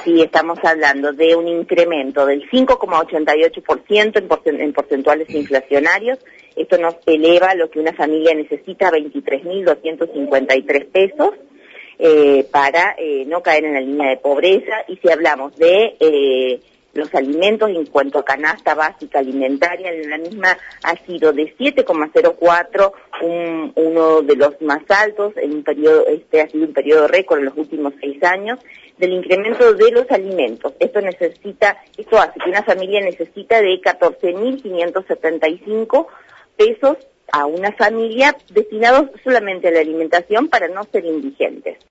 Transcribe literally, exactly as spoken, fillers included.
sí, estamos hablando de un incremento del cinco coma ochenta y ocho por ciento en, porcent en porcentuales inflacionarios. Esto nos eleva lo que una familia necesita a veintitrés mil doscientos cincuenta y tres pesos eh, para eh, no caer en la línea de pobreza. Y si hablamos de eh, los alimentos en cuanto a canasta básica alimentaria, la misma ha sido de siete coma cero cuatro, un, uno de los más altos en un periodo, este ha sido un periodo récord en los últimos seis años, del incremento de los alimentos. Esto necesita, esto hace que una familia necesita de catorce mil quinientos setenta y cinco pesos a una familia destinados solamente a la alimentación para no ser indigentes.